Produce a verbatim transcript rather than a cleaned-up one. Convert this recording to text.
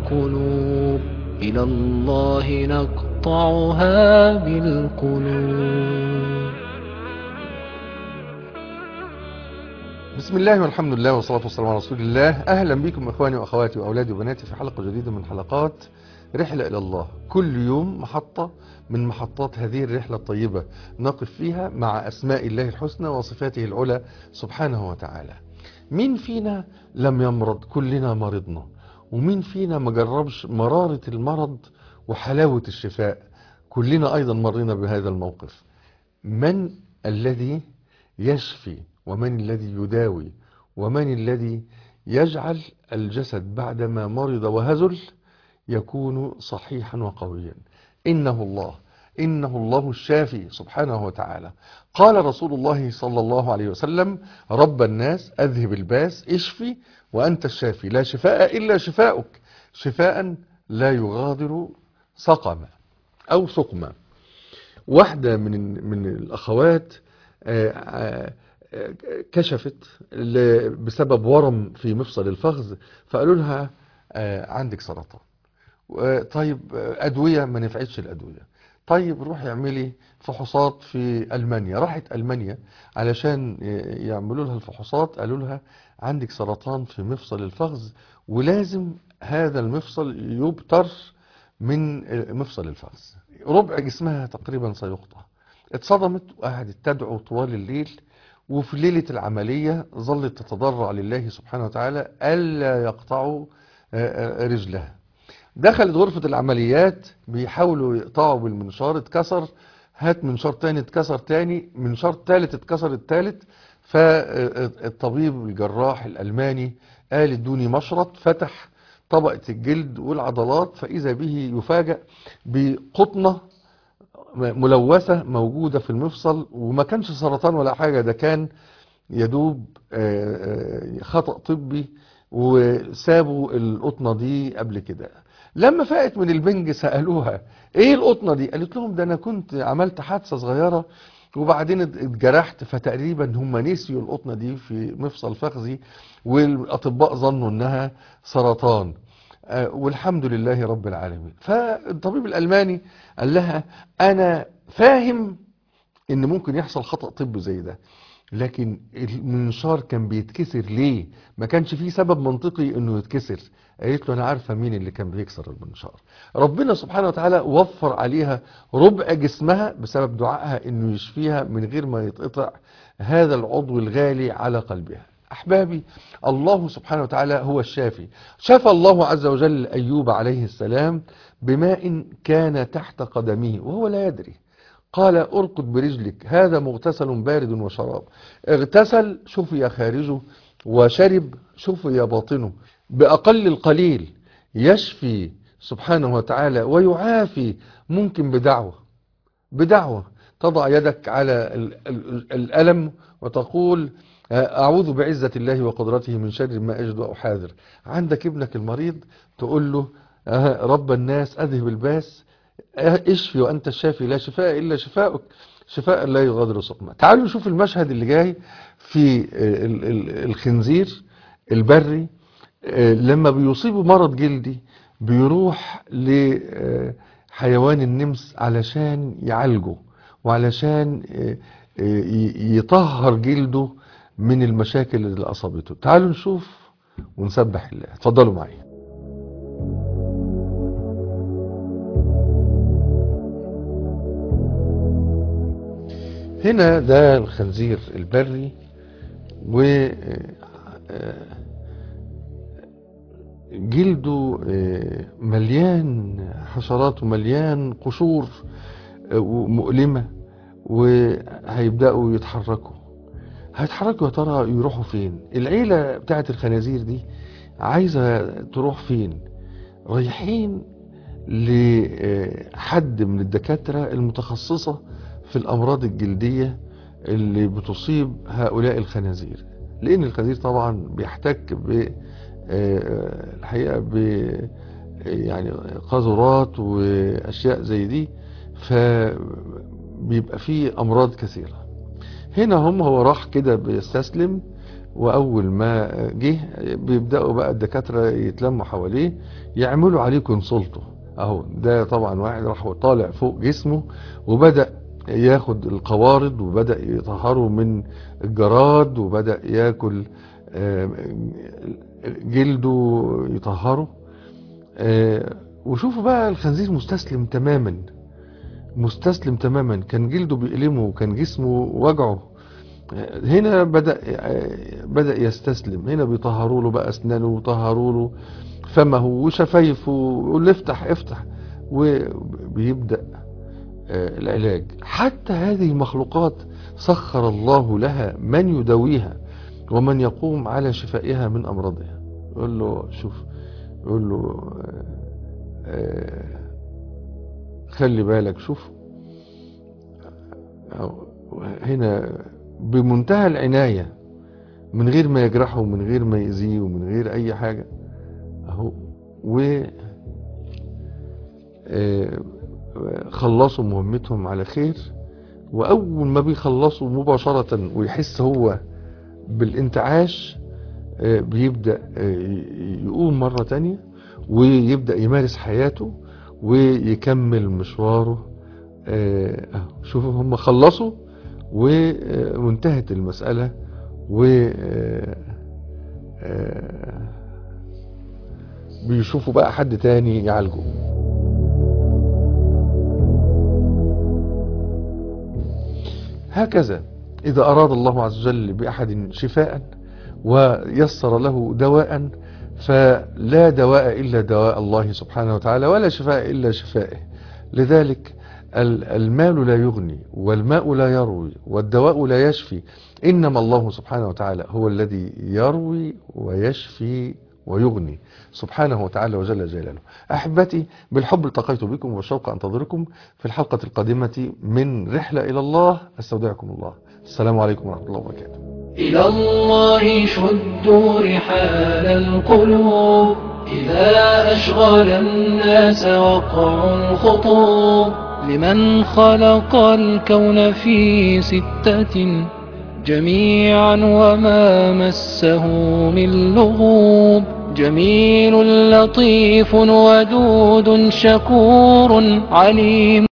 القلوب، إلى الله نقطعها بالقلوب. بسم الله والحمد لله والصلاة والسلام على رسول الله. أهلا بكم إخواني وأخواتي وأولادي وبناتي في حلقة جديدة من حلقات رحلة إلى الله. كل يوم محطة من محطات هذه الرحلة الطيبة نقف فيها مع أسماء الله الحسنى وصفاته العلى سبحانه وتعالى. مين فينا لم يمرض؟ كلنا مرضنا. ومين فينا ما جربش مرارة المرض وحلاوة الشفاء؟ كلنا أيضا مرينا بهذا الموقف. من الذي يشفي؟ ومن الذي يداوي؟ ومن الذي يجعل الجسد بعدما مرض وهزل يكون صحيحا وقويا؟ إنه الله، إنه الله الشافي سبحانه وتعالى. قال رسول الله صلى الله عليه وسلم: رب الناس أذهب الباس اشفي وأنت الشافي، لا شفاء إلا شفاؤك، شفاء لا يغادر سقما أو سقما. واحدة من من الأخوات كشفت بسبب ورم في مفصل الفخذ، فقالوا لها عندك سرطان. طيب أدوية؟ ما نفعتش الأدوية. طيب روحي اعملي فحوصات في ألمانيا. راحت ألمانيا علشان يعملوا لها الفحوصات، قالوا لها عندك سرطان في مفصل الفخذ ولازم هذا المفصل يبتر من مفصل الفخذ، ربع جسمها تقريبا سيقطع. اتصدمت وقعدت تدعو طوال الليل، وفي ليلة العملية ظلت تتضرع لله سبحانه وتعالى ألا يقطعوا رجلها. دخلت غرفة العمليات بيحاولوا يقطعوا بالمنشار، اتكسر، هات منشار تاني اتكسر تاني، منشار تالت اتكسر التالت. فالطبيب الجراح الألماني قال ادوني مشرط، فتح طبقة الجلد والعضلات، فإذا به يفاجأ بقطنة ملوثة موجودة في المفصل، وما كانش سرطان ولا حاجة، ده كان يدوب خطأ طبي وسابوا القطنة دي قبل كده. لما فاقت من البنج سألوها ايه القطنة دي؟ قالت لهم ده انا كنت عملت حادثة صغيرة وبعدين اتجرحت، فتقريبا هم نسيوا القطنة دي في مفصل فخذي والاطباء ظنوا انها سرطان، والحمد لله رب العالمين. فالطبيب الألماني قال لها انا فاهم ان ممكن يحصل خطأ طبي زي ده، لكن المنشار كان بيتكسر ليه؟ ما كانش فيه سبب منطقي انه يتكسر. قالت له انا عارفة مين اللي كان بيكسر المنشار. ربنا سبحانه وتعالى وفر عليها ربع جسمها بسبب دعائها انه يشفيها من غير ما يتقطع هذا العضو الغالي على قلبها. احبابي، الله سبحانه وتعالى هو الشافي. شفى الله عز وجل ايوب عليه السلام بماء كان تحت قدمه وهو لا يدري. قال اركض برجلك هذا مغتسل بارد وشراب. اغتسل شفي خارجه، وشرب شفي باطنه. بأقل القليل يشفي سبحانه وتعالى ويعافي، ممكن بدعوة بدعوة تضع يدك على الألم وتقول أعوذ بعزة الله وقدرته من شر ما أجد وأحاذر. عندك ابنك المريض تقول له رب الناس أذهب الباس اشفي وأنت الشافي، لا شفاء إلا شفاؤك، شفاء لا يغادر سقما. تعالوا نشوف المشهد اللي جاي في الخنزير البري. لما بيصيبوا مرض جلدي بيروح لحيوان النمس علشان يعالجه وعلشان يطهر جلده من المشاكل اللي أصابته. تعالوا نشوف ونسبح الله. اتفضلوا معي. هنا ده الخنزير البري، و جلده مليان حشرات ومليان قشور مؤلمة، وهيبدأوا يتحركوا. هيتحركوا يا ترى يروحوا فين؟ العيلة بتاعت الخنازير دي عايزة تروح فين؟ رايحين لحد من الدكاترة المتخصصة في الأمراض الجلدية اللي بتصيب هؤلاء الخنازير، لأن الخنزير طبعا بيحتك ب الحقيقة ب يعني قاذورات وأشياء زي دي، فبيبقى فيه أمراض كثيرة. هنا هم هو راح كده بيستسلم وأول ما جه بيبدأوا بقى الدكاترة يتلموا حواليه يعملوا عليه كونسولته. أهو ده طبعا واحد راح طالع فوق جسمه وبدأ ياخد القوارض وبدأ يطهره من الجراد وبدأ ياكل جلده يطهره. وشوفوا بقى الخنزير مستسلم تماما، مستسلم تماما، كان جلده بيألمه وكان جسمه وجعه. هنا بدأ بدأ يستسلم. هنا بيطهروا له بقى أسنانه وطهروا له فمه وشفايفه ويقول له افتح افتح، وبيبدأ العلاج. حتى هذه المخلوقات سخر الله لها من يداويها ومن يقوم على شفائها من أمراضها. يقول له شوف، يقول له خلي بالك، شوف هنا بمنتهى العناية من غير ما يجرحه ومن غير ما يأذيه ومن غير أي حاجة أهو. و خلصوا مهمتهم على خير. وأول ما بيخلصوا مباشرة ويحس هو بالانتعاش بيبدأ يقوم مرة تانية ويبدأ يمارس حياته ويكمل مشواره. شوفوا هم خلصوا وانتهت المسألة، و بيشوفوا بقى حد تاني يعالجه. هكذا إذا أراد الله عز وجل بأحد شفاء ويسر له دواء، فلا دواء إلا دواء الله سبحانه وتعالى، ولا شفاء إلا شفائه. لذلك المال لا يغني والماء لا يروي والدواء لا يشفي، إنما الله سبحانه وتعالى هو الذي يروي ويشفي ويغني سبحانه وتعالى وجل جلاله. أحبتي، بالحب التقيت بكم والشوق أنتظركم في الحلقة القادمة من رحلة إلى الله. أستودعكم الله. السلام عليكم ورحمة الله وبركاته. إلى الله شدوا رحال القلوب، إذا أشغل الناس وقع الخطوب، لمن خلق الكون في ستة جميعا وما مسه من لغوب، جميل لطيف ودود شكور عليم.